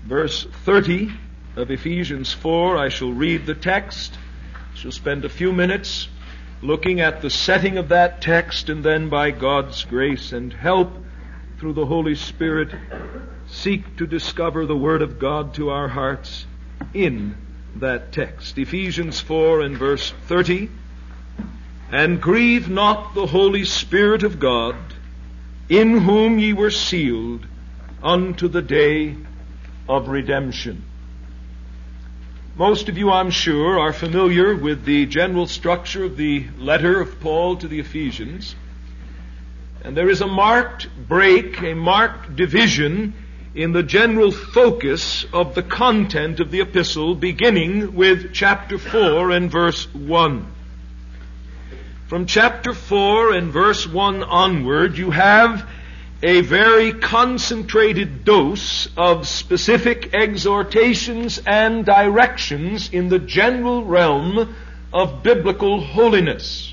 verse 30 of Ephesians 4. I shall read the text. I shall spend a few minutes looking at the setting of that text, and then by God's grace and help through the Holy Spirit seek to discover the Word of God to our hearts in that text. Ephesians 4 and verse 30. And grieve not the Holy Spirit of God, in whom ye were sealed unto the day of redemption. Most of you, I'm sure, are familiar with the general structure of the letter of Paul to the Ephesians. And there is a marked break, a marked division in the general focus of the content of the epistle, beginning with chapter 4 and verse 1. From chapter 4 and verse 1 onward, you have a very concentrated dose of specific exhortations and directions in the general realm of biblical holiness.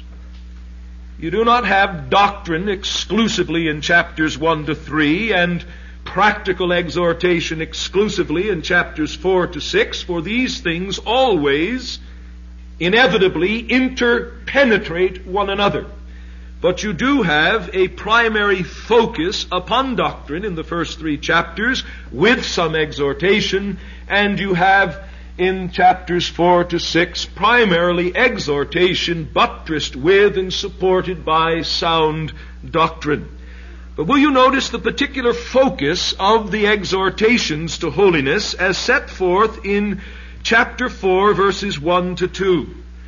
You do not have doctrine exclusively in chapters 1 to 3 and practical exhortation exclusively in chapters 4 to 6, for these things always inevitably interpenetrate one another. But you do have a primary focus upon doctrine in the first 3 chapters with some exhortation, and you have in chapters 4 to 6 primarily exhortation buttressed with and supported by sound doctrine. But will you notice the particular focus of the exhortations to holiness as set forth in chapter 4 verses 1 to 2.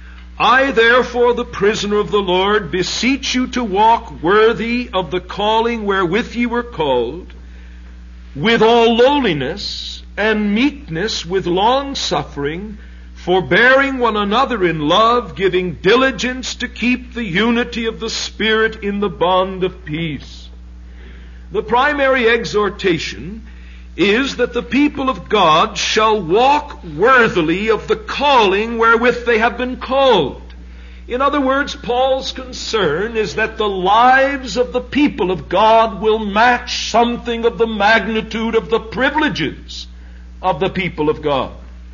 I therefore, the prisoner of the Lord, beseech you to walk worthy of the calling wherewith ye were called, with all lowliness and meekness, with long suffering, forbearing one another in love, giving diligence to keep the unity of the Spirit in the bond of peace. The primary exhortation is that the people of God shall walk worthily of the calling wherewith they have been called. In other words, Paul's concern is that the lives of the people of God will match something of the magnitude of the privileges of the people of God.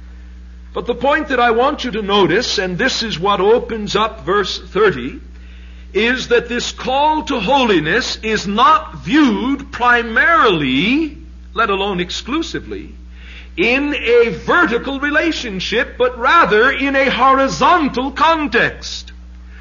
But the point that I want you to notice, and this is what opens up verse 30, is that this call to holiness is not viewed primarily, let alone exclusively, in a vertical relationship, but rather in a horizontal context.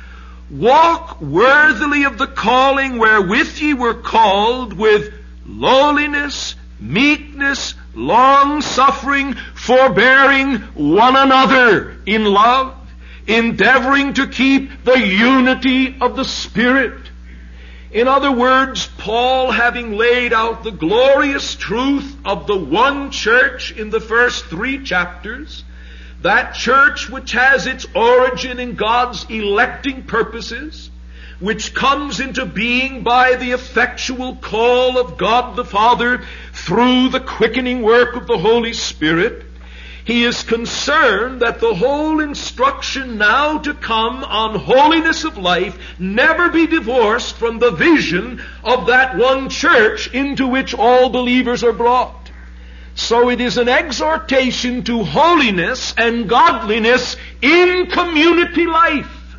Walk worthily of the calling wherewith ye were called, with lowliness, meekness, long suffering, forbearing one another in love, endeavoring to keep the unity of the Spirit. In other words, Paul, having laid out the glorious truth of the one church in the first 3 chapters, that church which has its origin in God's electing purposes, which comes into being by the effectual call of God the Father through the quickening work of the Holy Spirit, he is concerned that the whole instruction now to come on holiness of life never be divorced from the vision of that one church into which all believers are brought. So it is an exhortation to holiness and godliness in community life.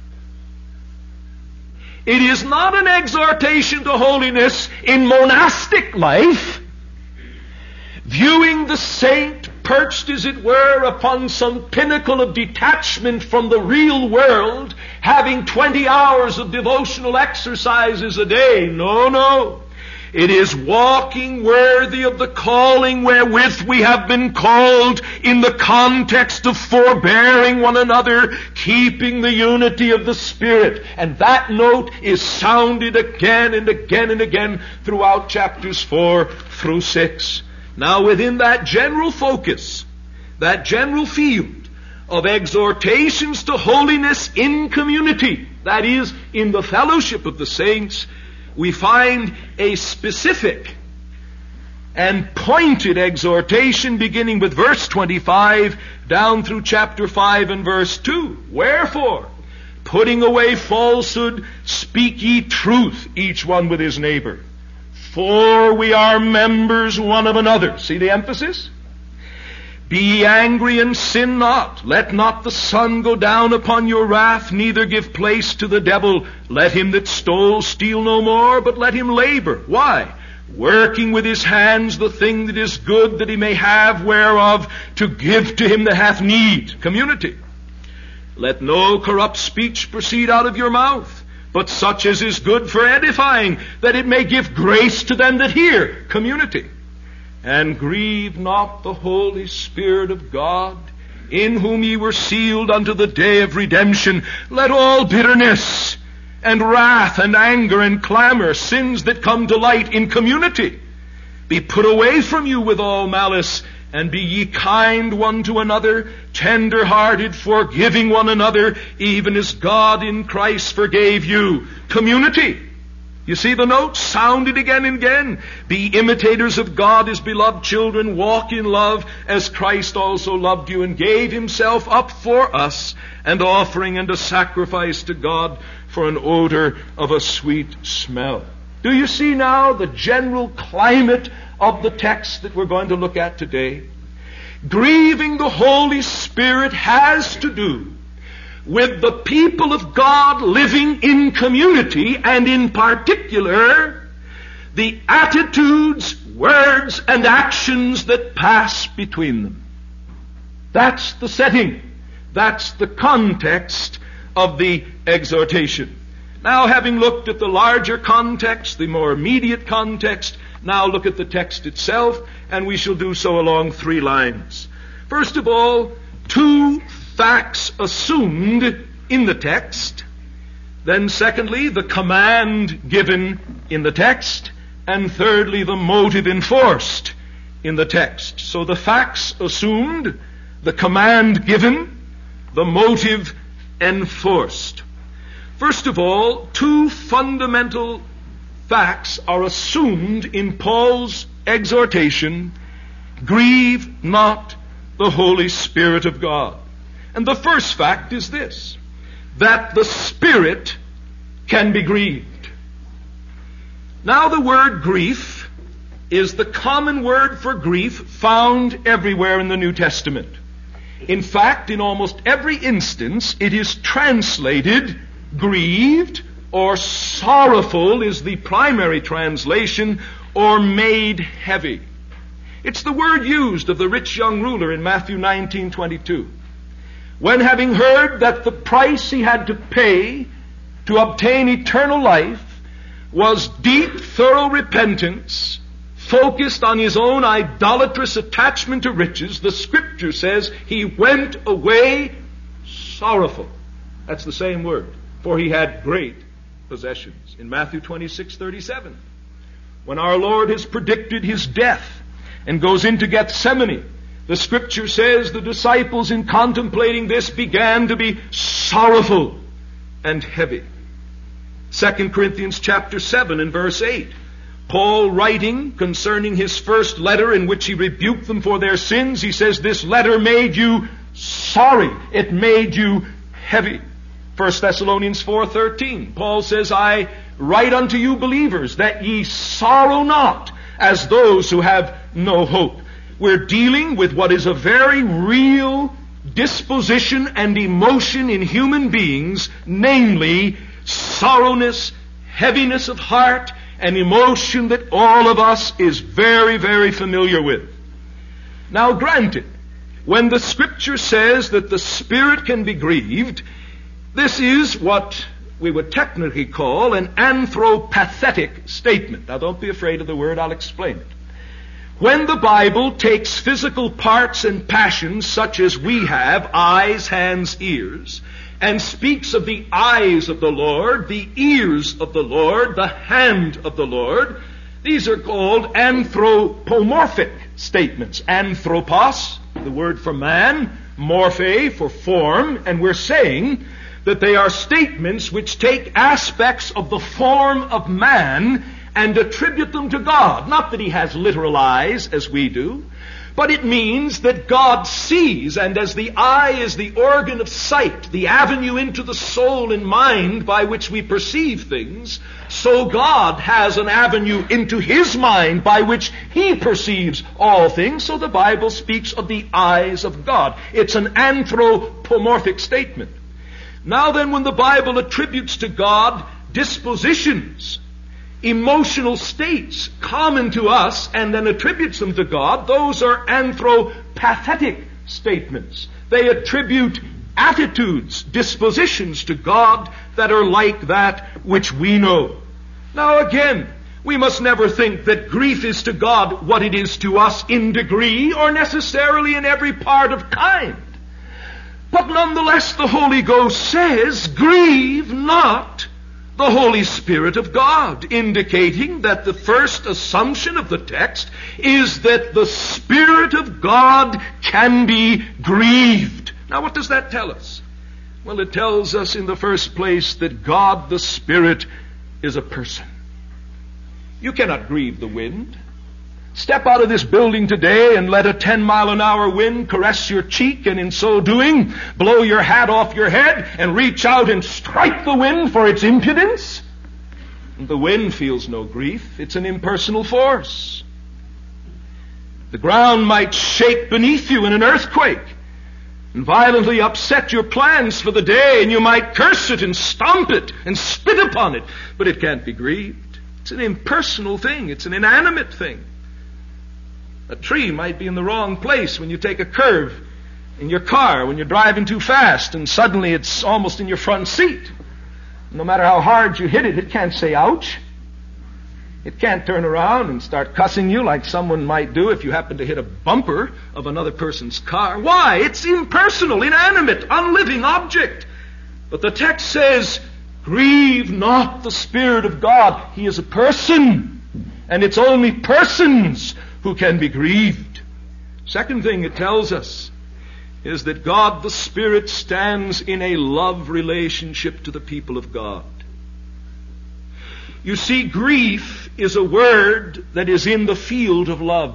It is not an exhortation to holiness in monastic life, viewing the saint perched, as it were, upon some pinnacle of detachment from the real world, having 20 hours of devotional exercises a day. No. It is walking worthy of the calling wherewith we have been called, in the context of forbearing one another, keeping the unity of the Spirit. And that note is sounded again and again and again throughout chapters 4 through 6. Now, within that general focus, that general field of exhortations to holiness in community, that is, in the fellowship of the saints, we find a specific and pointed exhortation beginning with verse 25 down through chapter 5 and verse 2. Wherefore, putting away falsehood, speak ye truth, each one with his neighbor. For we are members one of another. See the emphasis? Be ye angry and sin not. Let not the sun go down upon your wrath, neither give place to the devil. Let him that stole steal no more, but let him labor. Why? Working with his hands the thing that is good, that he may have whereof to give to him that hath need. Community. Let no corrupt speech proceed out of your mouth, but such as is good for edifying, that it may give grace to them that hear. Community. And grieve not the Holy Spirit of God, in whom ye were sealed unto the day of redemption. Let all bitterness and wrath and anger and clamor, sins that come to light in community, be put away from you with all malice, and be ye kind one to another, tender-hearted, forgiving one another, even as God in Christ forgave you. Community. You see the note? Sounded again and again. Be imitators of God as beloved children. Walk in love as Christ also loved you and gave himself up for us, an offering and a sacrifice to God for an odor of a sweet smell. Do you see now the general climate of the text that we're going to look at today? Grieving the Holy Spirit has to do with the people of God living in community, and in particular, the attitudes, words, and actions that pass between them. That's the setting. That's the context of the exhortation. Now, having looked at the larger context, the more immediate context, now look at the text itself, and we shall do so along three lines. First of all, two facts assumed in the text. Then secondly, the command given in the text. And thirdly, the motive enforced in the text. So the facts assumed, the command given, the motive enforced. First of all, two fundamental facts are assumed in Paul's exhortation: grieve not the Holy Spirit of God. And the first fact is this, that the Spirit can be grieved. Now, the word grief is the common word for grief found everywhere in the New Testament. In fact, in almost every instance, it is translated grieved, or sorrowful is the primary translation, or made heavy. It's the word used of the rich young ruler in Matthew 19:22. When, having heard that the price he had to pay to obtain eternal life was deep, thorough repentance, focused on his own idolatrous attachment to riches, the Scripture says he went away sorrowful. That's the same word, for he had great possessions. In Matthew 26:37, when our Lord has predicted his death and goes into Gethsemane, the Scripture says the disciples, in contemplating this, began to be sorrowful and heavy. 2 Corinthians chapter 7 and verse 8. Paul, writing concerning his first letter in which he rebuked them for their sins, he says, this letter made you sorry. It made you heavy. 1 Thessalonians 4:13. Paul says, I write unto you believers that ye sorrow not as those who have no hope. We're dealing with what is a very real disposition and emotion in human beings, namely sorrowness, heaviness of heart, an emotion that all of us is very, very familiar with. Now, granted, when the Scripture says that the Spirit can be grieved, this is what we would technically call an anthropathetic statement. Now, don't be afraid of the word, I'll explain it. When the Bible takes physical parts and passions such as we have, eyes, hands, ears, and speaks of the eyes of the Lord, the ears of the Lord, the hand of the Lord, these are called anthropomorphic statements. Anthropos, the word for man, morphe for form, and we're saying that they are statements which take aspects of the form of man and attribute them to God. Not that he has literal eyes as we do, But it means that God sees, and as the eye is the organ of sight, the avenue into the soul and mind by which we perceive things, so God has an avenue into His mind by which He perceives all things. So the Bible speaks of the eyes of God. It's an anthropomorphic statement. Now then, when the Bible attributes to God dispositions, emotional states common to us, and then attributes them to God, those are anthropathetic statements. They attribute attitudes, dispositions to God that are like that which we know. Now again, we must never think that grief is to God what it is to us in degree or necessarily in every part of kind. But nonetheless, the Holy Ghost says, grieve not the Holy Spirit of God, indicating that the first assumption of the text is that the Spirit of God can be grieved. Now what does that tell us? Well, it tells us in the first place that God the Spirit is a person. You cannot grieve the wind. Step out of this building today and let a 10-mile-an-hour wind caress your cheek, and in so doing, blow your hat off your head and reach out and strike the wind for its impudence. And the wind feels no grief. It's an impersonal force. The ground might shake beneath you in an earthquake and violently upset your plans for the day, and you might curse it and stomp it and spit upon it, but it can't be grieved. It's an impersonal thing. It's an inanimate thing. A tree might be in the wrong place when you take a curve in your car, when you're driving too fast, and suddenly it's almost in your front seat. No matter how hard you hit it, it can't say ouch. It can't turn around and start cussing you like someone might do if you happen to hit a bumper of another person's car. Why? It's impersonal, inanimate, unliving object. But the text says, grieve not the Spirit of God. He is a person, and it's only persons who can be grieved. Second thing it tells us is that God the Spirit stands in a love relationship to the people of God. You see, grief is a word that is in the field of love.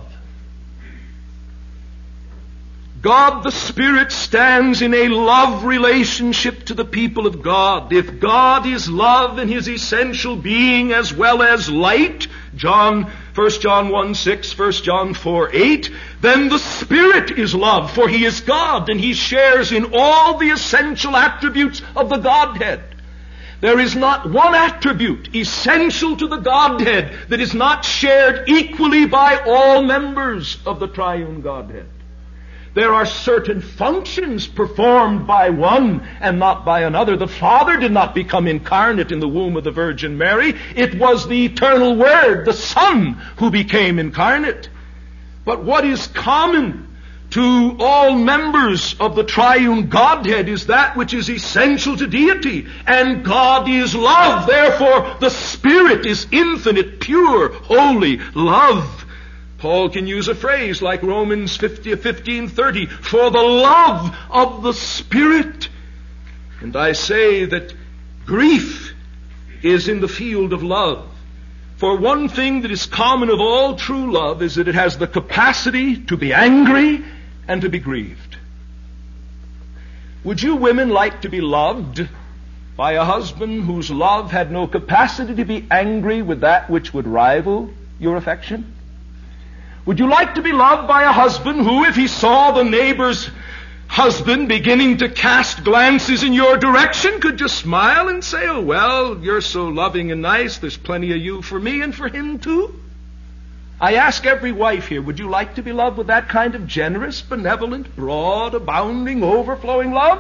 God the Spirit stands in a love relationship to the people of God. If God is love in His essential being as well as light, 1 John 1:6, 1 John 4:8, then the Spirit is love, for He is God, and He shares in all the essential attributes of the Godhead. There is not one attribute essential to the Godhead that is not shared equally by all members of the triune Godhead. There are certain functions performed by one and not by another. The Father did not become incarnate in the womb of the Virgin Mary. It was the eternal Word, the Son, who became incarnate. But what is common to all members of the triune Godhead is that which is essential to deity. And God is love. Therefore, the Spirit is infinite, pure, holy love. Paul can use a phrase like Romans 15:30, for the love of the Spirit. And I say that grief is in the field of love. For one thing that is common of all true love is that it has the capacity to be angry and to be grieved. Would you women like to be loved by a husband whose love had no capacity to be angry with that which would rival your affection? Would you like to be loved by a husband who, if he saw the neighbor's husband beginning to cast glances in your direction, could just smile and say, oh, well, you're so loving and nice, there's plenty of you for me and for him too? I ask every wife here, would you like to be loved with that kind of generous, benevolent, broad, abounding, overflowing love?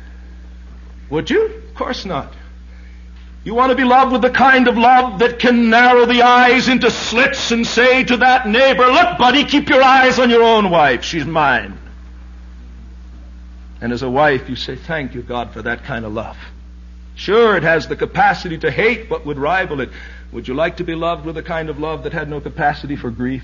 Would you? Of course not. You want to be loved with the kind of love that can narrow the eyes into slits and say to that neighbor, look, buddy, keep your eyes on your own wife. She's mine. And as a wife, you say, thank you, God, for that kind of love. Sure, it has the capacity to hate what would rival it. Would you like to be loved with a kind of love that had no capacity for grief?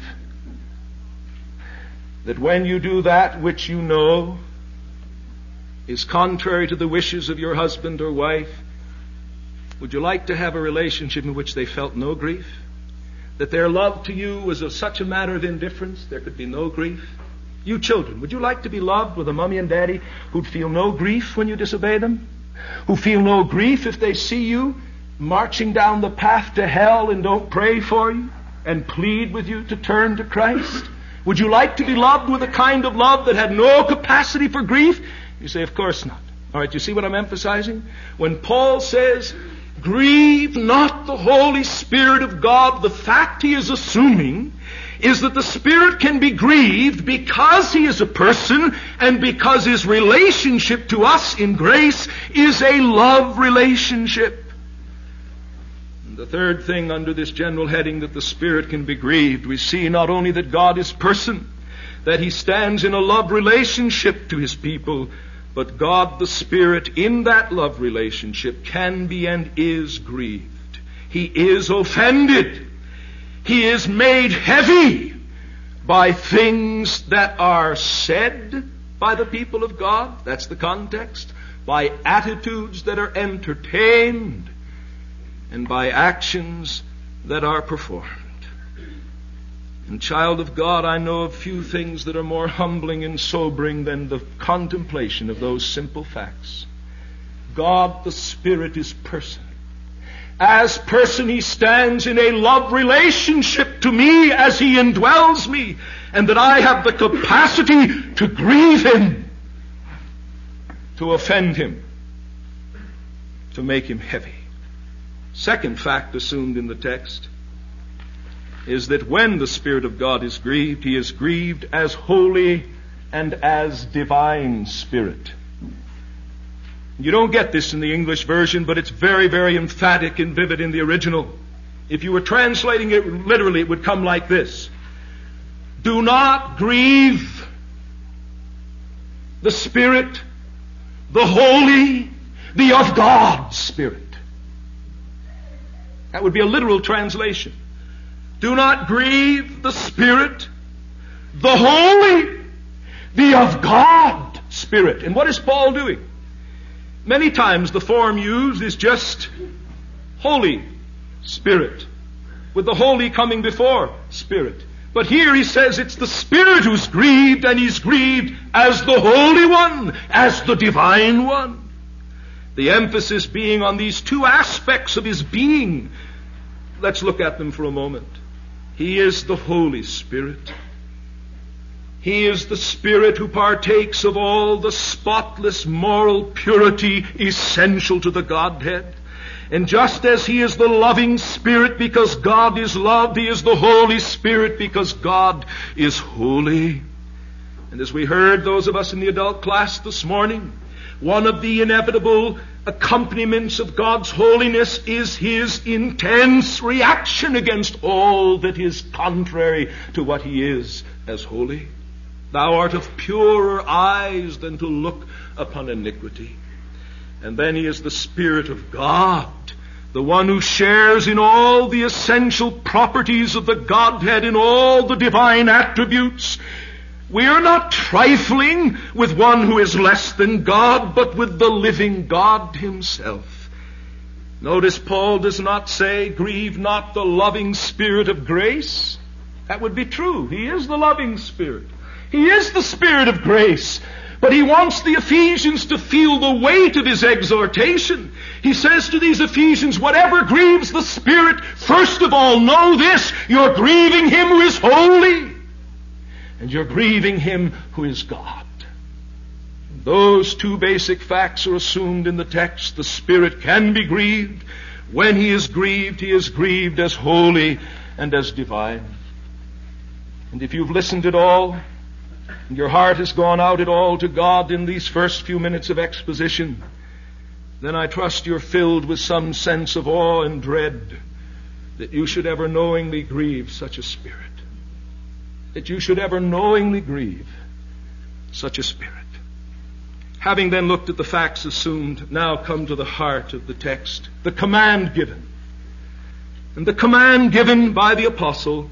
That when you do that which you know is contrary to the wishes of your husband or wife, would you like to have a relationship in which they felt no grief? That their love to you was of such a matter of indifference, there could be no grief? You children, would you like to be loved with a mommy and daddy who'd feel no grief when you disobey them? Who feel no grief if they see you marching down the path to hell and don't pray for you and plead with you to turn to Christ? Would you like to be loved with a kind of love that had no capacity for grief? You say, of course not. All right, you see what I'm emphasizing? When Paul says, grieve not the Holy Spirit of God, the fact he is assuming is that the Spirit can be grieved because he is a person and because his relationship to us in grace is a love relationship. And the third thing under this general heading that the Spirit can be grieved, we see not only that God is person, that he stands in a love relationship to his people, but God the Spirit in that love relationship can be and is grieved. He is offended. He is made heavy by things that are said by the people of God. That's the context. By attitudes that are entertained and by actions that are performed. And child of God, I know of few things that are more humbling and sobering than the contemplation of those simple facts. God the Spirit is person. As person, he stands in a love relationship to me as he indwells me, and that I have the capacity to grieve him, to offend him, to make him heavy. Second fact assumed in the text is that when the Spirit of God is grieved, he is grieved as holy and as divine Spirit. You don't get this in the English version, but it's very, very emphatic and vivid in the original. If you were translating it literally, it would come like this. Do not grieve the Spirit, the holy, the of God Spirit. That would be a literal translation. Do not grieve the Spirit, the holy, the of God Spirit. And what is Paul doing? Many times the form used is just Holy Spirit, with the holy coming before Spirit. But here he says it's the Spirit who's grieved, and he's grieved as the Holy One, as the Divine One. The emphasis being on these two aspects of his being. Let's look at them for a moment. He is the Holy Spirit. He is the Spirit who partakes of all the spotless moral purity essential to the Godhead. And just as he is the loving Spirit because God is loved, he is the Holy Spirit because God is holy. And as we heard, those of us in the adult class this morning, one of the inevitable accompaniments of God's holiness is his intense reaction against all that is contrary to what he is as holy. Thou art of purer eyes than to look upon iniquity. And then he is the Spirit of God, the one who shares in all the essential properties of the Godhead, in all the divine attributes. We are not trifling with one who is less than God, but with the living God himself. Notice Paul does not say, grieve not the loving Spirit of grace. That would be true. He is the loving Spirit. He is the Spirit of grace. But he wants the Ephesians to feel the weight of his exhortation. He says to these Ephesians, whatever grieves the Spirit, first of all know this, you're grieving him who is holy. And you're grieving him who is God. Those two basic facts are assumed in the text. The Spirit can be grieved. When he is grieved as holy and as divine. And if you've listened at all, and your heart has gone out at all to God in these first few minutes of exposition, then I trust you're filled with some sense of awe and dread that you should ever knowingly grieve such a Spirit. That you should ever knowingly grieve such a Spirit. Having then looked at the facts assumed, now come to the heart of the text, the command given. And the command given by the apostle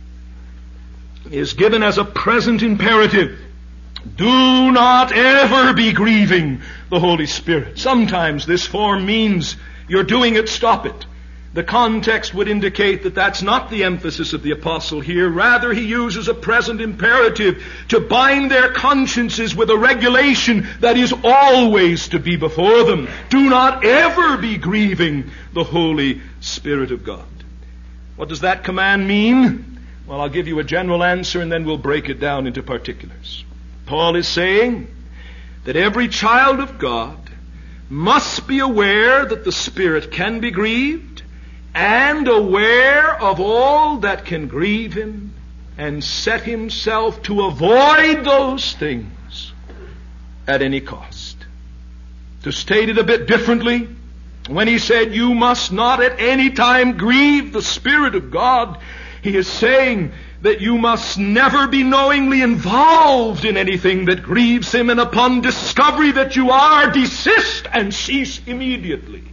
is given as a present imperative. Do not ever be grieving the Holy Spirit. Sometimes this form means you're doing it, stop it. The context would indicate that that's not the emphasis of the apostle here. Rather, he uses a present imperative to bind their consciences with a regulation that is always to be before them. Do not ever be grieving the Holy Spirit of God. What does that command mean? Well, I'll give you a general answer and then we'll break it down into particulars. Paul is saying that every child of God must be aware that the Spirit can be grieved, and aware of all that can grieve him, and set himself to avoid those things at any cost. To state it a bit differently, when he said you must not at any time grieve the Spirit of God, he is saying that you must never be knowingly involved in anything that grieves him, and upon discovery that you are, desist and cease immediately.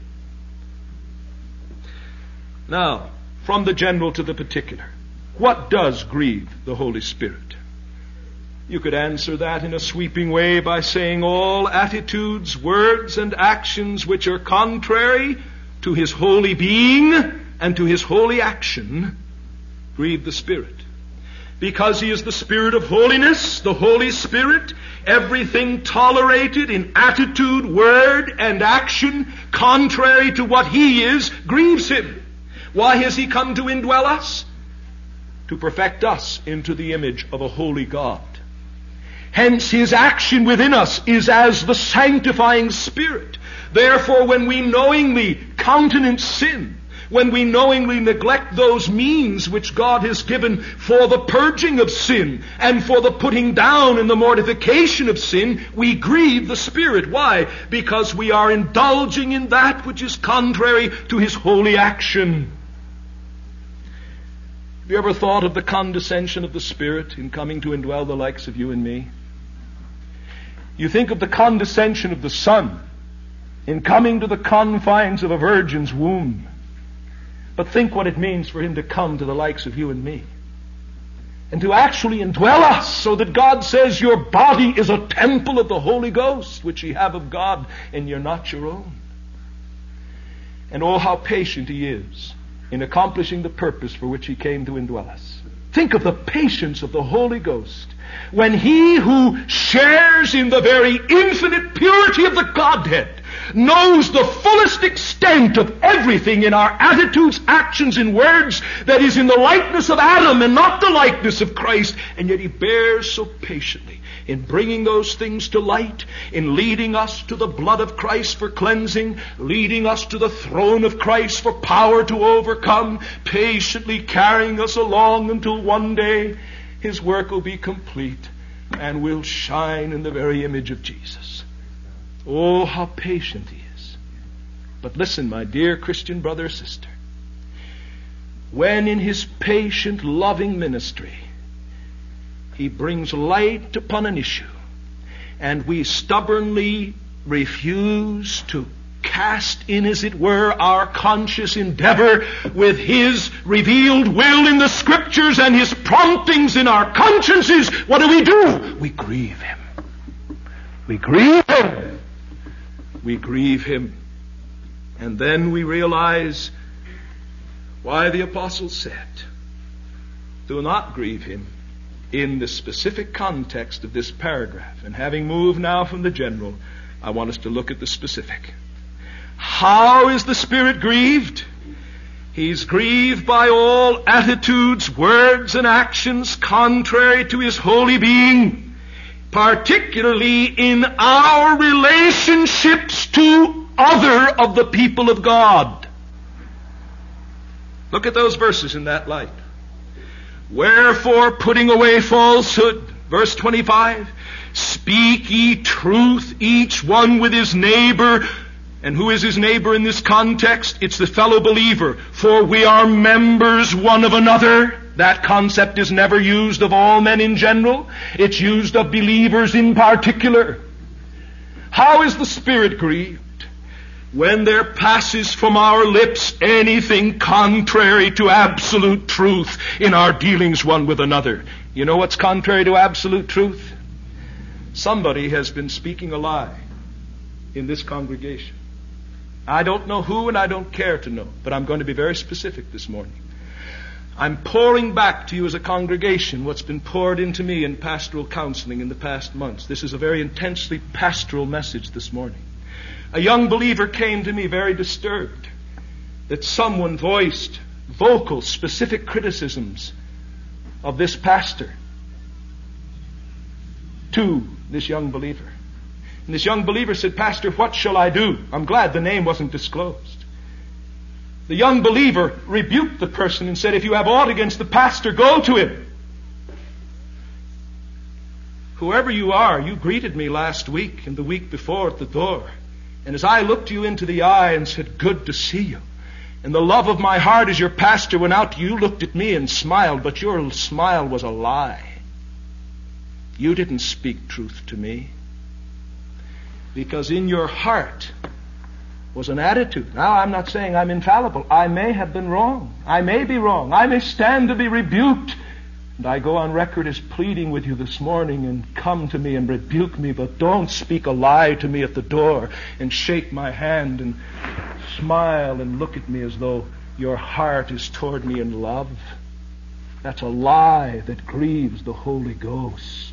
Now, from the general to the particular, what does grieve the Holy Spirit? You could answer that in a sweeping way by saying all attitudes, words, and actions which are contrary to His holy being and to His holy action grieve the Spirit. Because He is the Spirit of holiness, the Holy Spirit, everything tolerated in attitude, word, and action contrary to what He is grieves Him. Why has He come to indwell us? To perfect us into the image of a holy God. Hence His action within us is as the sanctifying Spirit. Therefore, when we knowingly countenance sin, when we knowingly neglect those means which God has given for the purging of sin and for the putting down and the mortification of sin, we grieve the Spirit. Why? Because we are indulging in that which is contrary to His holy action. Have you ever thought of the condescension of the Spirit in coming to indwell the likes of you and me? You think of the condescension of the Son in coming to the confines of a virgin's womb. But think what it means for Him to come to the likes of you and me. And to actually indwell us, so that God says your body is a temple of the Holy Ghost, which ye have of God, and you're not your own. And oh, how patient He is in accomplishing the purpose for which He came to indwell us. Think of the patience of the Holy Ghost when He who shares in the very infinite purity of the Godhead knows the fullest extent of everything in our attitudes, actions, and words that is in the likeness of Adam and not the likeness of Christ, and yet He bears so patiently in bringing those things to light, in leading us to the blood of Christ for cleansing, leading us to the throne of Christ for power to overcome, patiently carrying us along until one day His work will be complete and we'll shine in the very image of Jesus. Oh, how patient He is. But listen, my dear Christian brother or sister, when in His patient, loving ministry He brings light upon an issue, and we stubbornly refuse to cast in, as it were, our conscious endeavor with His revealed will in the Scriptures and His promptings in our consciences, what do? We grieve Him. We grieve Him. We grieve Him. And then we realize why the apostle said, do not grieve Him, in the specific context of this paragraph. And having moved now from the general, I want us to look at the specific. How is the Spirit grieved? He's grieved by all attitudes, words, and actions contrary to His holy being, particularly in our relationships to other of the people of God. Look at those verses in that light. Wherefore, putting away falsehood, verse 25, speak ye truth, each one with his neighbor. And who is his neighbor in this context? It's the fellow believer. For we are members one of another. That concept is never used of all men in general. It's used of believers in particular. How is the Spirit grieved? When there passes from our lips anything contrary to absolute truth in our dealings one with another. You know what's contrary to absolute truth? Somebody has been speaking a lie in this congregation. I don't know who and I don't care to know, but I'm going to be very specific this morning. I'm pouring back to you as a congregation what's been poured into me in pastoral counseling in the past months. This is a very intensely pastoral message this morning. A young believer came to me very disturbed that someone voiced vocal, specific criticisms of this pastor to this young believer. And this young believer said, "Pastor, what shall I do?" I'm glad the name wasn't disclosed. The young believer rebuked the person and said, "If you have aught against the pastor, go to him." Whoever you are, you greeted me last week and the week before at the door. And as I looked you into the eye and said, "Good to see you," and the love of my heart as your pastor went out to you, looked at me and smiled, but your smile was a lie. You didn't speak truth to me. Because in your heart was an attitude. Now, I'm not saying I'm infallible. I may have been wrong. I may be wrong. I may stand to be rebuked. And I go on record as pleading with you this morning, and come to me and rebuke me, but don't speak a lie to me at the door and shake my hand and smile and look at me as though your heart is toward me in love. That's a lie that grieves the Holy Ghost.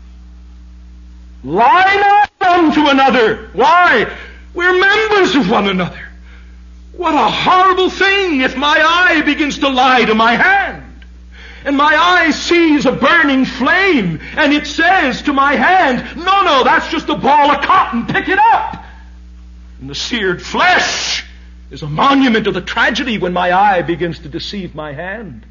Lie not one to another. Why? We're members of one another. What a horrible thing if my eye begins to lie to my hand. And my eye sees a burning flame, and it says to my hand, no, that's just a ball of cotton, pick it up. And the seared flesh is a monument of the tragedy when my eye begins to deceive my hand.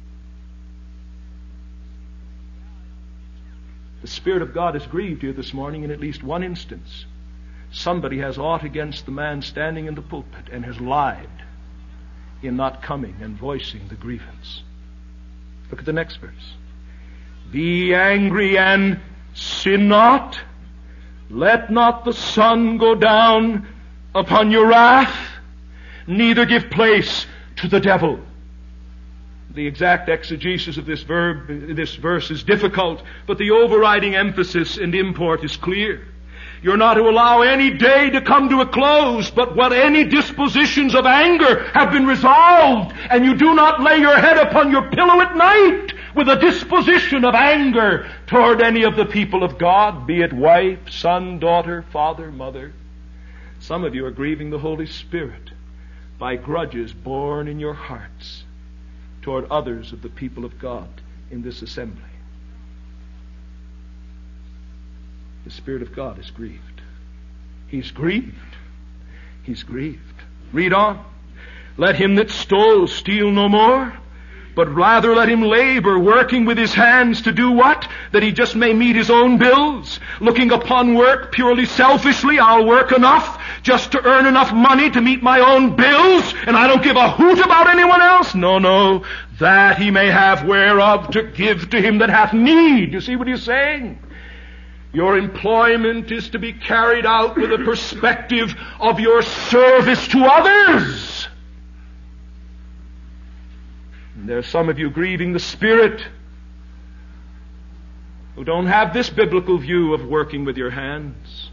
The Spirit of God is grieved here this morning in at least one instance. Somebody has aught against the man standing in the pulpit and has lied in not coming and voicing the grievance. Look at the next verse. Be angry and sin not. Let not the sun go down upon your wrath, neither give place to the devil. The exact exegesis of this verse is difficult, but the overriding emphasis and import is clear. You're not to allow any day to come to a close, but when any dispositions of anger have been resolved, and you do not lay your head upon your pillow at night with a disposition of anger toward any of the people of God, be it wife, son, daughter, father, mother. Some of you are grieving the Holy Spirit by grudges born in your hearts toward others of the people of God in this assembly. The Spirit of God is grieved. He's grieved. He's grieved. Read on. Let him that stole steal no more, but rather let him labor, working with his hands to do what? That he just may meet his own bills. Looking upon work purely selfishly. I'll work enough just to earn enough money to meet my own bills, and I don't give a hoot about anyone else. No. That he may have whereof to give to him that hath need. You see what he's saying? Your employment is to be carried out with a perspective of your service to others. And there are some of you grieving the Spirit who don't have this biblical view of working with your hands.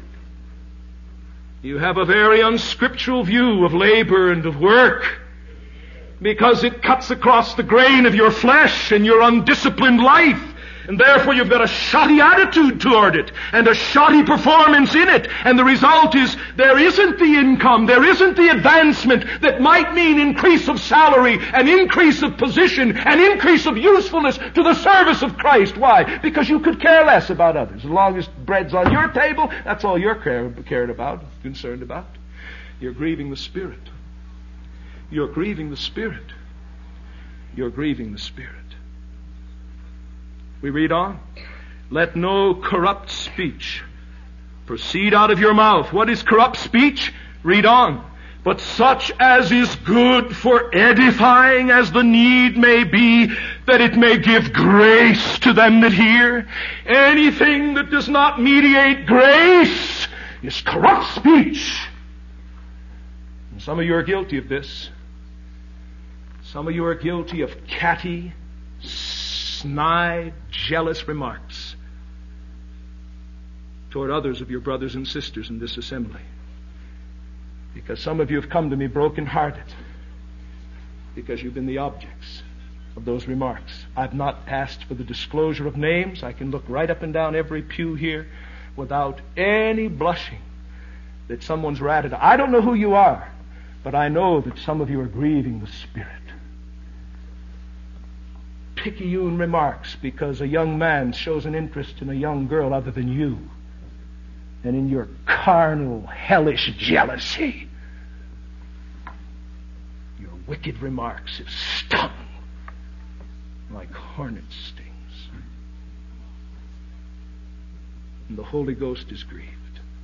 You have a very unscriptural view of labor and of work, because it cuts across the grain of your flesh and your undisciplined life. And therefore you've got a shoddy attitude toward it and a shoddy performance in it. And the result is there isn't the income, there isn't the advancement that might mean increase of salary, an increase of position, an increase of usefulness to the service of Christ. Why? Because you could care less about others. As long as bread's on your table, that's all you're cared about, concerned about. You're grieving the Spirit. You're grieving the Spirit. You're grieving the Spirit. We read on. Let no corrupt speech proceed out of your mouth. What is corrupt speech? Read on. But such as is good for edifying as the need may be, that it may give grace to them that hear. Anything that does not mediate grace is corrupt speech. And some of you are guilty of this. Some of you are guilty of catty, snide, jealous remarks toward others of your brothers and sisters in this assembly. Because some of you have come to me broken-hearted because you've been the objects of those remarks. I've not asked for the disclosure of names. I can look right up and down every pew here without any blushing that someone's ratted. I don't know who you are, but I know that some of you are grieving the Spirit. Picayune remarks because a young man shows an interest in a young girl other than you, and in your carnal, hellish jealousy, your wicked remarks have stung like hornet stings. And the Holy Ghost is grieved.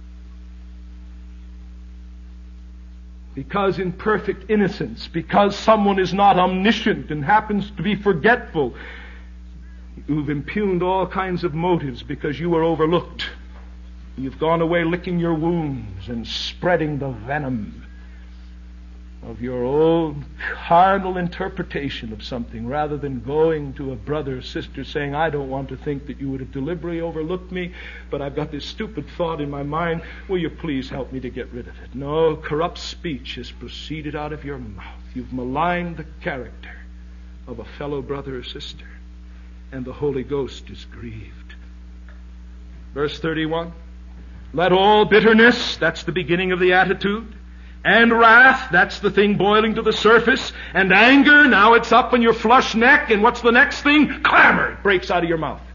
Because in perfect innocence, because someone is not omniscient and happens to be forgetful, you've impugned all kinds of motives because you were overlooked. You've gone away licking your wounds and spreading the venom of your own carnal interpretation of something, rather than going to a brother or sister saying, I don't want to think that you would have deliberately overlooked me, but I've got this stupid thought in my mind. Will you please help me to get rid of it? No, corrupt speech has proceeded out of your mouth. You've maligned the character of a fellow brother or sister, and the Holy Ghost is grieved. Verse 31, let all bitterness, that's the beginning of the attitude, and wrath, that's the thing boiling to the surface, and anger, now it's up on your flushed neck, and what's the next thing? Clamor breaks out of your mouth.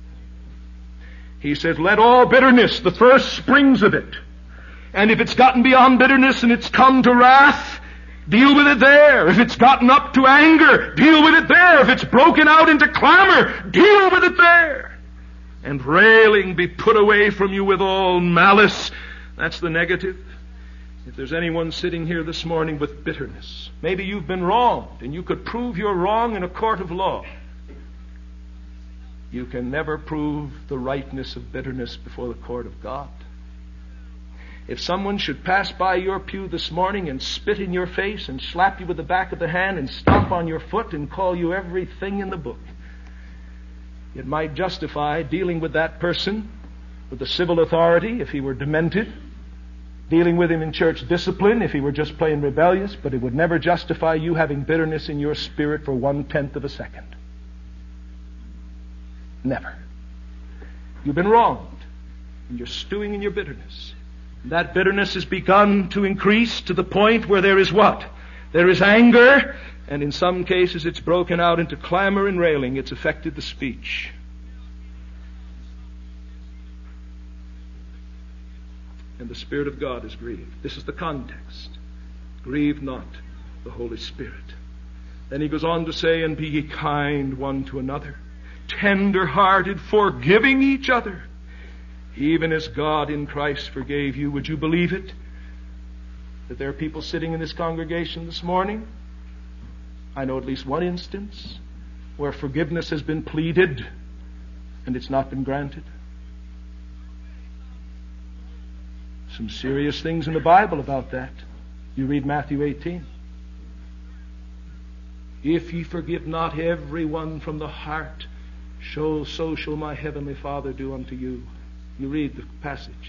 He says, let all bitterness, the first springs of it. And if it's gotten beyond bitterness and it's come to wrath, deal with it there. If it's gotten up to anger, deal with it there. If it's broken out into clamor, deal with it there. And railing be put away from you with all malice. That's the negative. If there's anyone sitting here this morning with bitterness, maybe you've been wronged and you could prove you're wrong in a court of law. You can never prove the rightness of bitterness before the court of God. If someone should pass by your pew this morning and spit in your face and slap you with the back of the hand and stomp on your foot and call you everything in the book, it might justify dealing with that person with the civil authority if he were demented, dealing with him in church discipline if he were just plain rebellious, but it would never justify you having bitterness in your spirit for 1/10 of a second. Never. You've been wronged, and you're stewing in your bitterness. That bitterness has begun to increase to the point where there is what? There is anger, and in some cases it's broken out into clamor and railing. It's affected the speech. And the Spirit of God is grieved. This is the context. Grieve not the Holy Spirit. Then he goes on to say, and be ye kind one to another, tender-hearted, forgiving each other, even as God in Christ forgave you. Would you believe it? That there are people sitting in this congregation this morning, I know at least one instance, where forgiveness has been pleaded and it's not been granted. Some serious things in the Bible about that. You read Matthew 18. If ye forgive not every one from the heart, so shall my heavenly Father do unto you. You read the passage.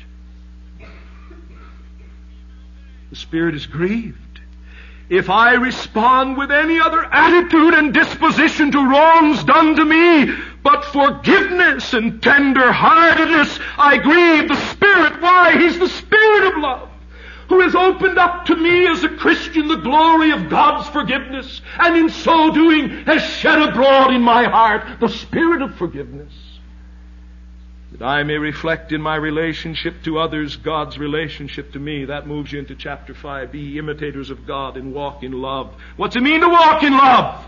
The Spirit is grieved. If I respond with any other attitude and disposition to wrongs done to me, but forgiveness and tender-heartedness, I grieve the Spirit. Why? He's the Spirit of love, who has opened up to me as a Christian the glory of God's forgiveness, and in so doing has shed abroad in my heart the Spirit of forgiveness, that I may reflect in my relationship to others God's relationship to me. That moves you into chapter 5. Be imitators of God and walk in love. What's it mean to walk in love?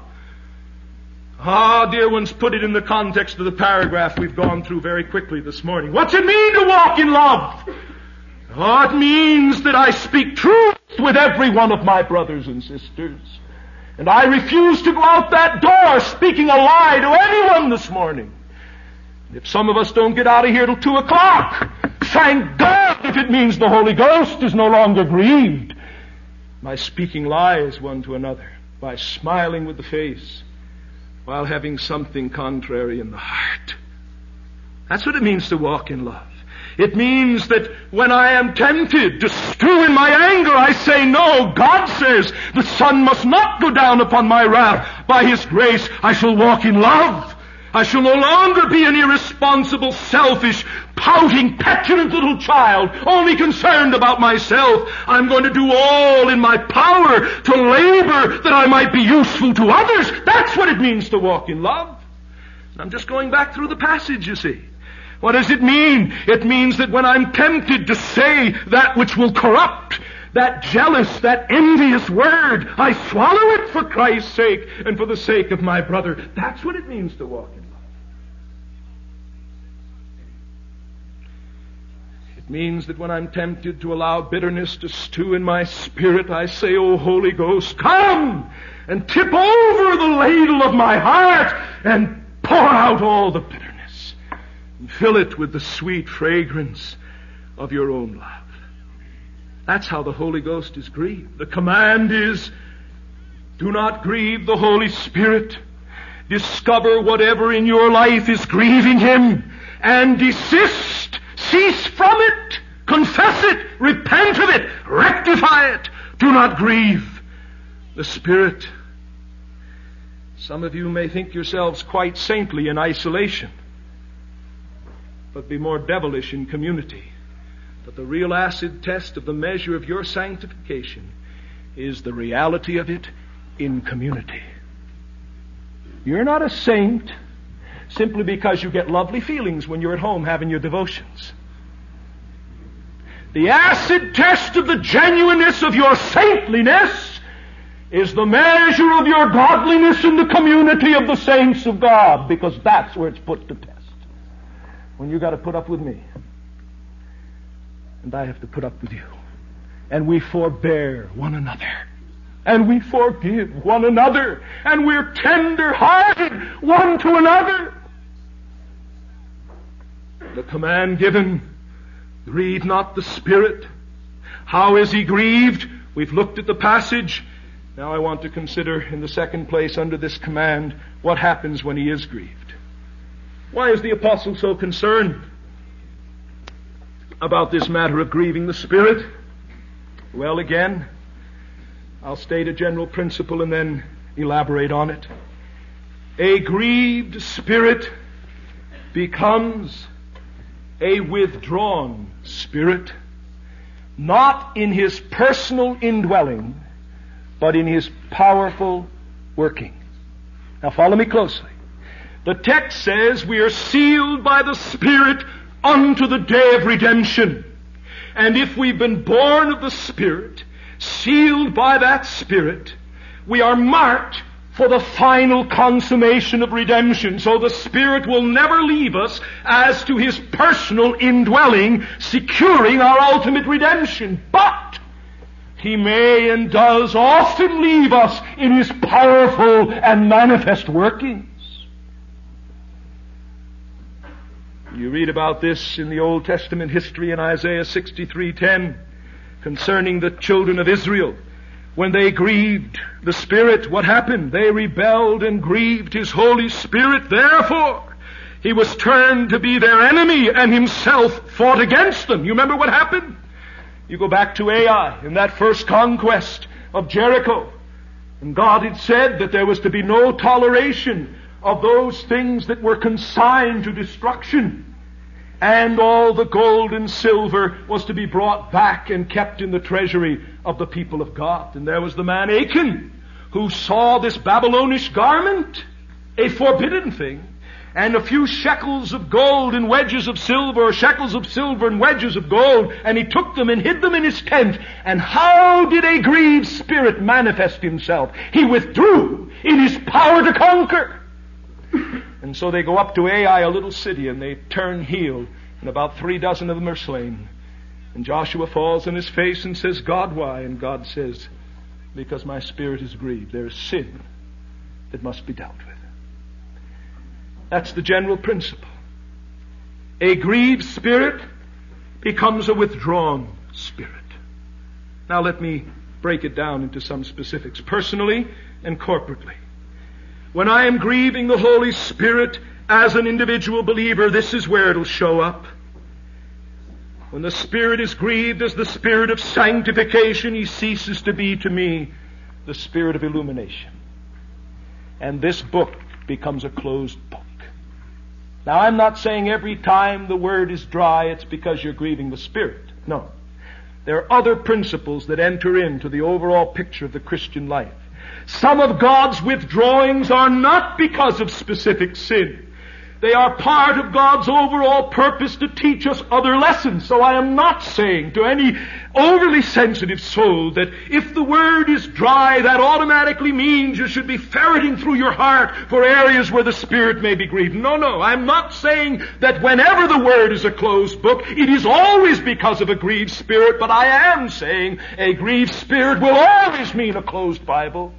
Dear ones, put it in the context of the paragraph we've gone through very quickly this morning. What's it mean to walk in love? It means that I speak truth with every one of my brothers and sisters. And I refuse to go out that door speaking a lie to anyone this morning. If some of us don't get out of here till 2 o'clock, thank God if it means the Holy Ghost is no longer grieved by speaking lies one to another, by smiling with the face, while having something contrary in the heart. That's what it means to walk in love. It means that when I am tempted to stew in my anger, I say, no, God says the sun must not go down upon my wrath. By His grace, I shall walk in love. I shall no longer be an irresponsible, selfish, pouting, petulant little child, only concerned about myself. I'm going to do all in my power to labor that I might be useful to others. That's what it means to walk in love. I'm just going back through the passage, you see. What does it mean? It means that when I'm tempted to say that which will corrupt, that jealous, that envious word, I swallow it for Christ's sake and for the sake of my brother. That's what it means to walk in love. It means that when I'm tempted to allow bitterness to stew in my spirit, I say, O Holy Ghost, come and tip over the ladle of my heart and pour out all the bitterness and fill it with the sweet fragrance of your own love. That's how the Holy Ghost is grieved. The command is, do not grieve the Holy Spirit. Discover whatever in your life is grieving Him and desist. Cease from it. Confess it. Repent of it. Rectify it. Do not grieve the Spirit. Some of you may think yourselves quite saintly in isolation, but be more devilish in community. But the real acid test of the measure of your sanctification is the reality of it in community. You're not a saint simply because you get lovely feelings when you're at home having your devotions. The acid test of the genuineness of your saintliness is the measure of your godliness in the community of the saints of God, because that's where it's put to test. When you've got to put up with me, and I have to put up with you, and we forbear one another, and we forgive one another, and we're tender-hearted one to another. The command given, grieve not the Spirit. How is He grieved? We've looked at the passage. Now I want to consider in the second place under this command what happens when He is grieved. Why is the apostle so concerned about this matter of grieving the Spirit? Well, again, I'll state a general principle and then elaborate on it. A grieved spirit becomes a withdrawn spirit, not in his personal indwelling, but in His powerful working. Now follow me closely. The text says we are sealed by the Spirit unto the day of redemption. And if we've been born of the Spirit, sealed by that Spirit, we are marked for the final consummation of redemption. So the Spirit will never leave us as to His personal indwelling, securing our ultimate redemption. But He may and does often leave us in His powerful and manifest workings. You read about this in the Old Testament history in Isaiah 63:10 concerning the children of Israel. When they grieved the Spirit, what happened? They rebelled and grieved His Holy Spirit. Therefore, He was turned to be their enemy and Himself fought against them. You remember what happened? You go back to Ai in that first conquest of Jericho. And God had said that there was to be no toleration of those things that were consigned to destruction. And all the gold and silver was to be brought back and kept in the treasury of the people of God. And there was the man Achan, who saw this Babylonish garment, a forbidden thing, and a few shekels of gold and wedges of silver, or shekels of silver and wedges of gold, and he took them and hid them in his tent. And how did a grieved spirit manifest himself? He withdrew in his power to conquer. And so they go up to Ai, a little city, and they turn heel, and about 36 of them are slain. And Joshua falls on his face and says, God, why? And God says, because my spirit is grieved. There is sin that must be dealt with. That's the general principle. A grieved spirit becomes a withdrawn spirit. Now let me break it down into some specifics, personally and corporately. When I am grieving the Holy Spirit as an individual believer, this is where it'll show up. When the Spirit is grieved as the Spirit of sanctification, He ceases to be to me the Spirit of illumination. And this book becomes a closed book. Now, I'm not saying every time the Word is dry, it's because you're grieving the Spirit. No. There are other principles that enter into the overall picture of the Christian life. Some of God's withdrawings are not because of specific sin. They are part of God's overall purpose to teach us other lessons. So I am not saying to any overly sensitive soul that if the Word is dry, that automatically means you should be ferreting through your heart for areas where the Spirit may be grieved. No, I'm not saying that whenever the Word is a closed book, it is always because of a grieved spirit, but I am saying a grieved spirit will always mean a closed Bible.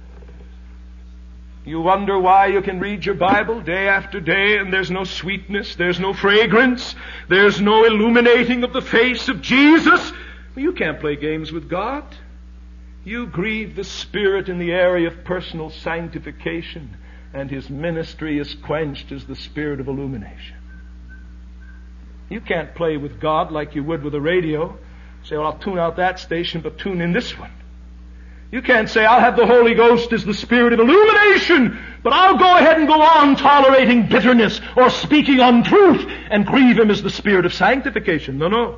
You wonder why you can read your Bible day after day and there's no sweetness, there's no fragrance, there's no illuminating of the face of Jesus. Well, you can't play games with God. You grieve the Spirit in the area of personal sanctification, and His ministry is quenched as the Spirit of illumination. You can't play with God like you would with a radio. Say, well, I'll tune out that station, but tune in this one. You can't say, I'll have the Holy Ghost as the Spirit of illumination, but I'll go ahead and go on tolerating bitterness or speaking untruth and grieve Him as the Spirit of sanctification. No.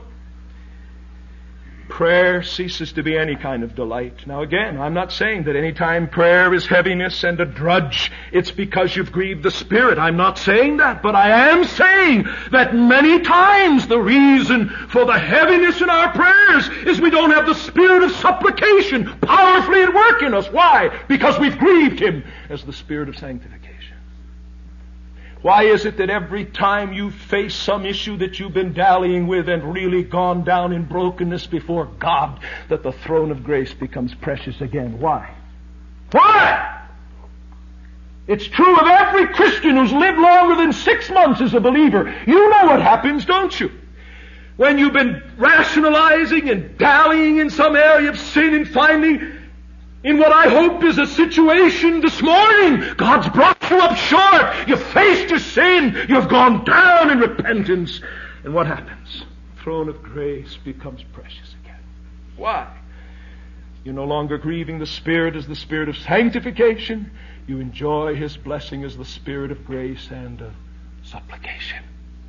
Prayer ceases to be any kind of delight. Now again, I'm not saying that any time prayer is heaviness and a drudge, it's because you've grieved the Spirit. I'm not saying that, but I am saying that many times the reason for the heaviness in our prayers is we don't have the Spirit of supplication powerfully at work in us. Why? Because we've grieved Him as the Spirit of sanctification. Why is it that every time you face some issue that you've been dallying with and really gone down in brokenness before God, that the throne of grace becomes precious again? Why? It's true of every Christian who's lived longer than 6 months as a believer. You know what happens, don't you? When you've been rationalizing and dallying in some area of sin and finding in what I hope is a situation this morning, God's brought you up short. You've faced your sin. You've gone down in repentance. And what happens? The throne of grace becomes precious again. Why? You're no longer grieving the Spirit as the Spirit of sanctification. You enjoy His blessing as the Spirit of grace and supplication.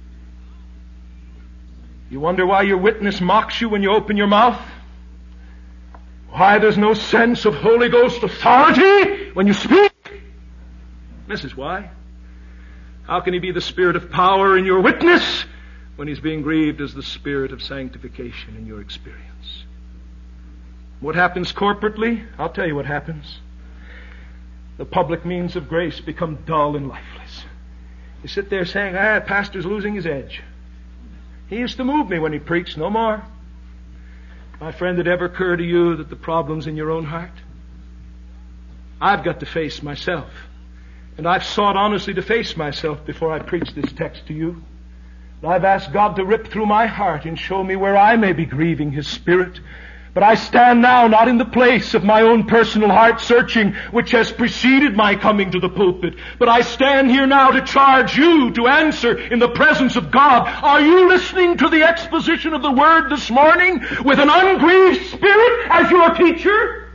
You wonder why your witness mocks you when you open your mouth? Why there's no sense of Holy Ghost authority when you speak? This is why. How can He be the Spirit of power in your witness when He's being grieved as the Spirit of sanctification in your experience? What happens corporately? I'll tell you what happens. The public means of grace become dull and lifeless. You sit there saying, pastor's losing his edge. He used to move me when he preached, no more. My friend, did it ever occur to you that the problem's in your own heart? I've got to face myself. And I've sought honestly to face myself before I preach this text to you. And I've asked God to rip through my heart and show me where I may be grieving His Spirit. But I stand now not in the place of my own personal heart searching, which has preceded my coming to the pulpit, but I stand here now to charge you to answer in the presence of God. Are you listening to the exposition of the Word this morning with an ungrieved spirit as your teacher?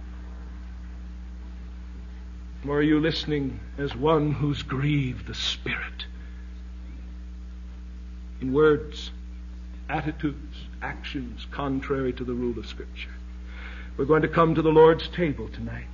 Or are you listening as one who's grieved the Spirit in words, attitudes, actions contrary to the rule of Scripture? We're going to come to the Lord's table tonight.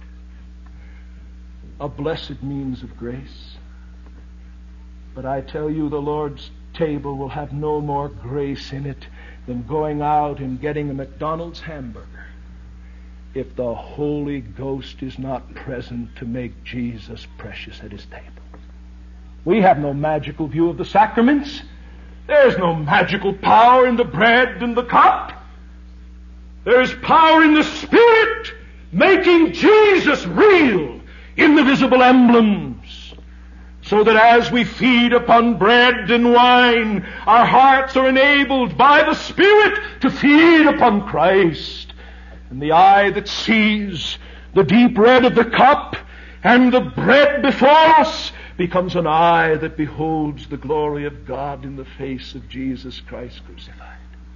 A blessed means of grace. But I tell you, the Lord's table will have no more grace in it than going out and getting a McDonald's hamburger if the Holy Ghost is not present to make Jesus precious at His table. We have no magical view of the sacraments. There's no magical power in the bread and the cup. There's power in the Spirit making Jesus real in the visible emblems, so that as we feed upon bread and wine, our hearts are enabled by the Spirit to feed upon Christ. And the eye that sees the deep red of the cup and the bread before us becomes an eye that beholds the glory of God in the face of Jesus Christ crucified.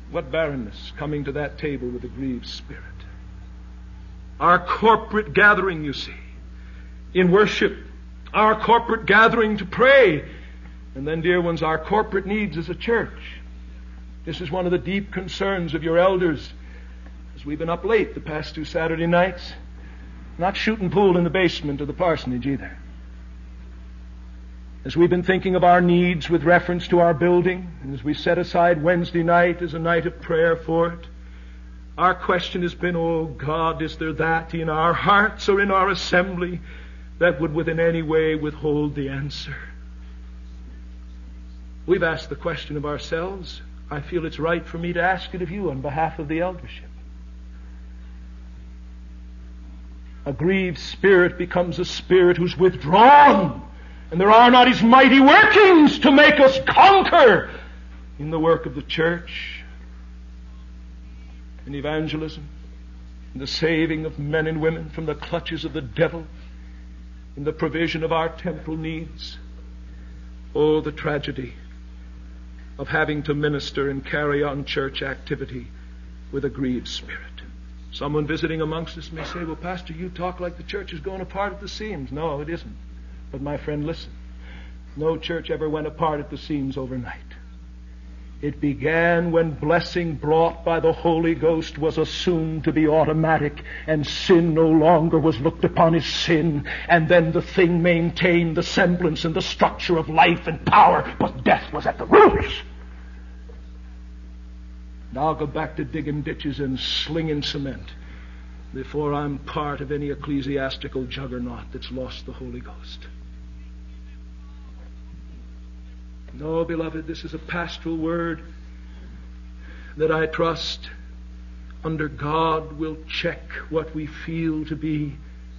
What barrenness coming to that table with a grieved spirit. Our corporate gathering, you see, in worship, our corporate gathering to pray, and then, dear ones, our corporate needs as a church. This is one of the deep concerns of your elders, as we've been up late the past 2 Saturday nights, not shooting pool in the basement of the parsonage either. As we've been thinking of our needs with reference to our building, and as we set aside Wednesday night as a night of prayer for it, our question has been, oh God, is there that in our hearts or in our assembly that would in any way withhold the answer? We've asked the question of ourselves. I feel it's right for me to ask it of you on behalf of the eldership. A grieved spirit becomes a spirit who's withdrawn, and there are not His mighty workings to make us conquer in the work of the church, in evangelism, in the saving of men and women from the clutches of the devil, in the provision of our temporal needs. Oh, the tragedy of having to minister and carry on church activity with a grieved spirit. Someone visiting amongst us may say, well, Pastor, you talk like the church is going apart at the seams. No, it isn't. But my friend, listen. No church ever went apart at the seams overnight. It began when blessing brought by the Holy Ghost was assumed to be automatic, and sin no longer was looked upon as sin, and then the thing maintained the semblance and the structure of life and power, but death was at the roots. Now I'll go back to digging ditches and slinging cement before I'm part of any ecclesiastical juggernaut that's lost the Holy Ghost. No, beloved, this is a pastoral word that I trust under God will check what we feel to be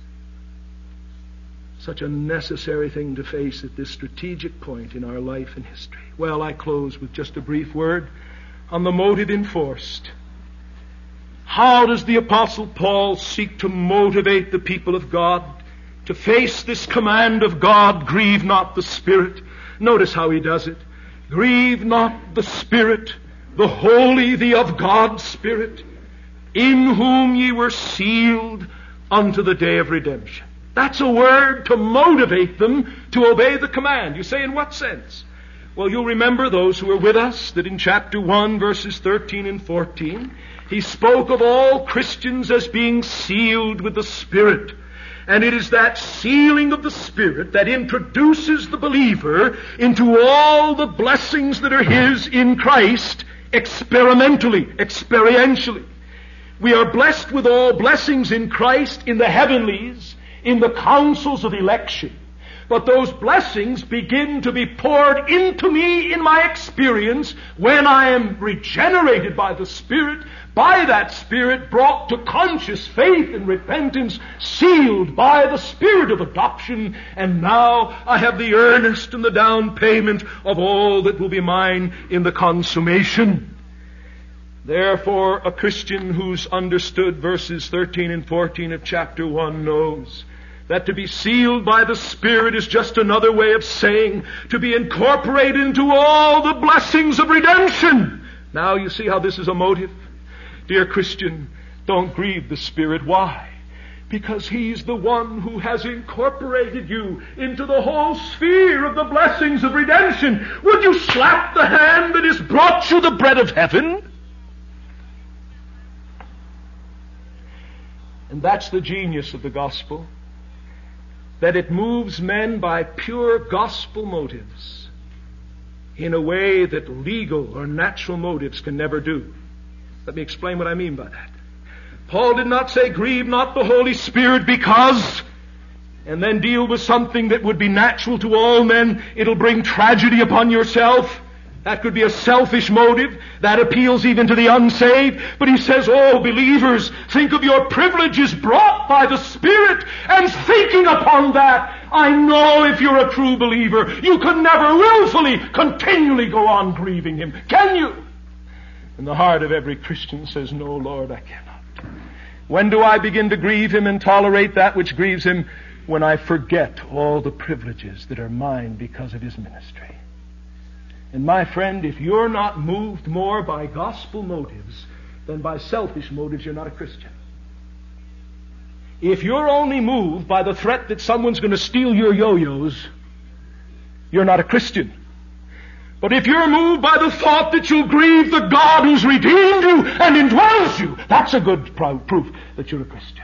such a necessary thing to face at this strategic point in our life and history. Well, I close with just a brief word on the motive enforced. How does the Apostle Paul seek to motivate the people of God to face this command of God, grieve not the Spirit? Notice how he does it. Grieve not the Spirit, the Holy, the of God Spirit, in whom ye were sealed unto the day of redemption. That's a word to motivate them to obey the command. You say, in what sense? Well, you'll remember, those who were with us, that in chapter 1, verses 13 and 14, he spoke of all Christians as being sealed with the Spirit. And it is that sealing of the Spirit that introduces the believer into all the blessings that are his in Christ experientially. We are blessed with all blessings in Christ in the heavenlies, in the councils of election. But those blessings begin to be poured into me in my experience when I am regenerated by the Spirit, by that Spirit brought to conscious faith and repentance, sealed by the Spirit of adoption, and now I have the earnest and the down payment of all that will be mine in the consummation. Therefore, a Christian who's understood verses 13 and 14 of chapter 1 knows that to be sealed by the Spirit is just another way of saying to be incorporated into all the blessings of redemption. Now you see how this is a motive? Dear Christian, don't grieve the Spirit. Why? Because He's the one who has incorporated you into the whole sphere of the blessings of redemption. Would you slap the hand that has brought you the bread of heaven? And that's the genius of the gospel, that it moves men by pure gospel motives in a way that legal or natural motives can never do. Let me explain what I mean by that. Paul did not say, grieve not the Holy Spirit because, and then deal with something that would be natural to all men. It'll bring tragedy upon yourself. That could be a selfish motive. That appeals even to the unsaved. But he says, oh, believers, think of your privileges brought by the Spirit, and thinking upon that, I know if you're a true believer, you could never willfully, continually go on grieving Him. Can you? And the heart of every Christian says, no, Lord, I cannot. When do I begin to grieve Him and tolerate that which grieves Him? When I forget all the privileges that are mine because of His ministry. And my friend, if you're not moved more by gospel motives than by selfish motives, you're not a Christian. If you're only moved by the threat that someone's going to steal your yo-yos, you're not a Christian. But if you're moved by the thought that you'll grieve the God who's redeemed you and indwells you, that's a good proof that you're a Christian.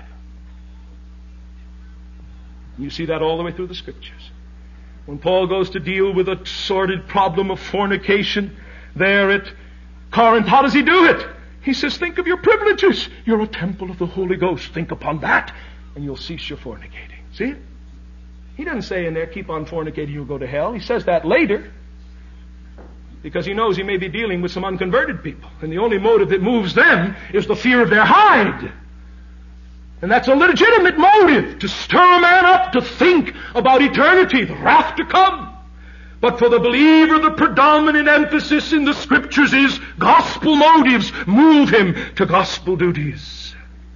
You see that all the way through the Scriptures. When Paul goes to deal with a sordid problem of fornication there at Corinth, how does he do it? He says, think of your privileges. You're a temple of the Holy Ghost. Think upon that, and you'll cease your fornicating. See it? He doesn't say in there, keep on fornicating, you'll go to hell. He says that later, because he knows he may be dealing with some unconverted people, and the only motive that moves them is the fear of their hide. And that's a legitimate motive, to stir a man up to think about eternity, the wrath to come. But for the believer, the predominant emphasis in the Scriptures is gospel motives move him to gospel duties.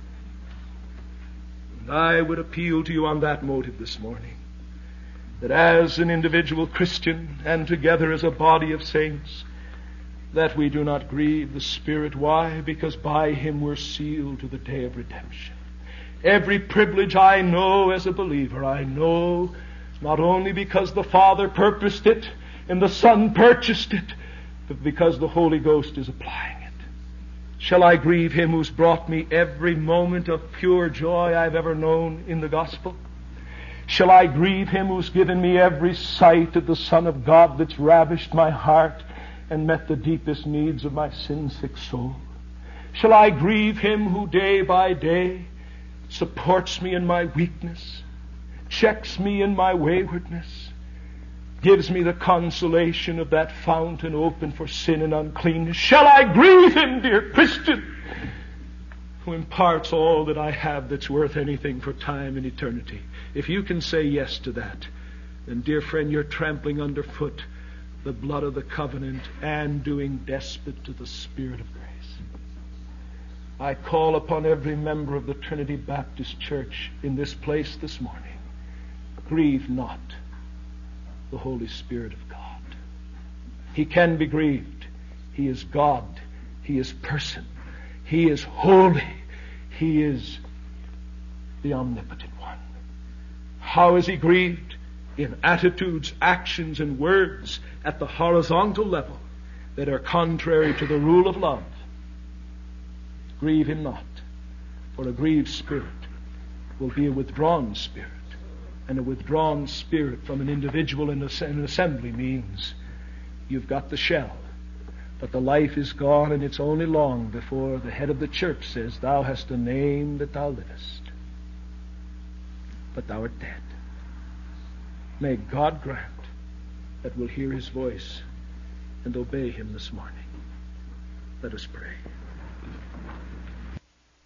And I would appeal to you on that motive this morning, that as an individual Christian and together as a body of saints, that we do not grieve the Spirit. Why? Because by Him we're sealed to the day of redemption. Every privilege I know as a believer, I know not only because the Father purposed it and the Son purchased it, but because the Holy Ghost is applying it. Shall I grieve Him who's brought me every moment of pure joy I've ever known in the gospel? Shall I grieve Him who's given me every sight of the Son of God that's ravished my heart and met the deepest needs of my sin-sick soul? Shall I grieve Him who day by day supports me in my weakness, checks me in my waywardness, gives me the consolation of that fountain open for sin and uncleanness? Shall I grieve Him, dear Christian, who imparts all that I have that's worth anything for time and eternity? If you can say yes to that, then, dear friend, you're trampling underfoot the blood of the covenant and doing despot to the Spirit of grace. I call upon every member of the Trinity Baptist Church in this place this morning, grieve not the Holy Spirit of God. He can be grieved. He is God. He is person. He is holy. He is the omnipotent one. How is He grieved? In attitudes, actions, and words at the horizontal level that are contrary to the rule of love. Grieve Him not, for a grieved spirit will be a withdrawn spirit, and a withdrawn spirit from an individual in an assembly means you've got the shell, but the life is gone, and it's only long before the head of the church says, thou hast a name that thou livest, but thou art dead. May God grant that we'll hear His voice and obey Him this morning. Let us pray.